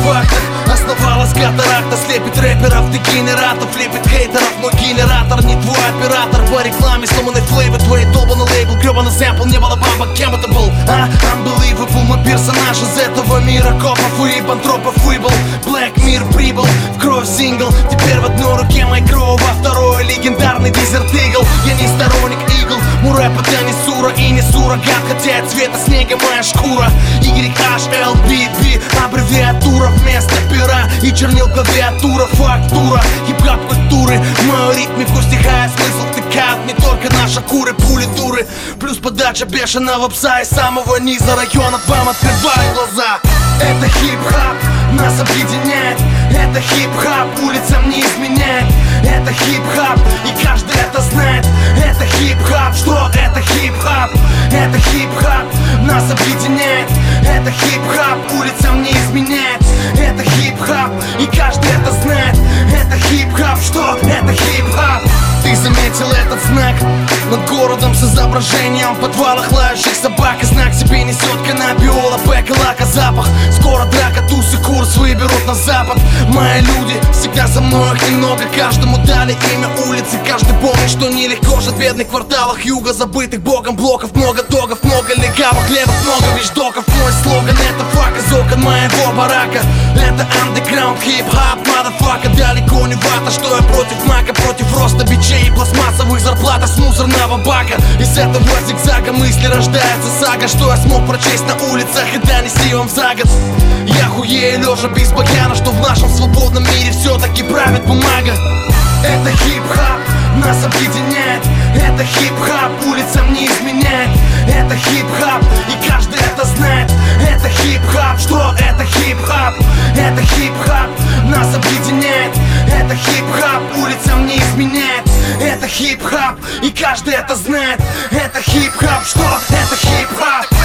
фактах основалась катаракта. Слепит рэперов, дегенератов, лепит хейтеров. Мой генератор не твой оператор. По рекламе сломанный флейвер, твой долбанный лейбл, гребаный сэмпл, не было бабок, кем это был? Unbelievable, мой персонаж из этого мира. Копов и бантропов выбыл, Black Mir прибыл, в кровь сингл. Теперь в одной руке Майкро, во второй легендарный Desert Eagle. Я не сторонник игл, мой рэп это не сура и не суррогат, хотя от цвета снега моя шкура. YHLBB, аббревиатура вместо пера и чернил клавиатура, фактура хип-хап культуры. В мою ритмику стиха смысл втыкают не только наши куры, пули дуры. Плюс подача бешеного пса из самого низа района вам открывает глаза. Это хип-хап, нас объединяет. Это хип-хап, улицам не изменяет. Это хип-хап, и каждый это знает. Это хип-хап, что это хип-хап? Это хип-хап, нас объединяет. Это хип-хап, улицам не изменяет. Это хип-хап, и каждый это знает. Это хип-хап, что это хип-хап? Ты заметил этот знак над городом с изображением в подвалах лающих собак? И знак себе несет каннабиола, бэк и лака запах. Скоро драка, тусы, курс выберут на запад. Мои люди, всегда со мной их немного. Каждому дали имя улицы, каждый помнит, что нелегко жить в бедных кварталах юга, забытых богом блоков. Много догов, много легавых, левых, много вещдоков. Мой слоган это фак из окон моего барака. Это андеграунд, хип-хап, мадафака. Далеко не вата, что я против мака, против роста бичей и пластмассовых зарплат с мусорного бака. Из этого зигзага мысли рождается сага, что я смог прочесть на улицах и донести вам за год. Я хуею лежа без баяна, что в нашем свободном мире все-таки правит бумага. Это хип-хап, нас объединяет. Это хип-хап, улицам не изменяет. Это хип-хап, и каждый это знает. Это хип-хап, что это хип-хап? Это хип-хап, нас объединяет. Это хип-хап, улицам не изменяет. Это хип-хап, и каждый это знает. Это хип-хап, что это хип-хап?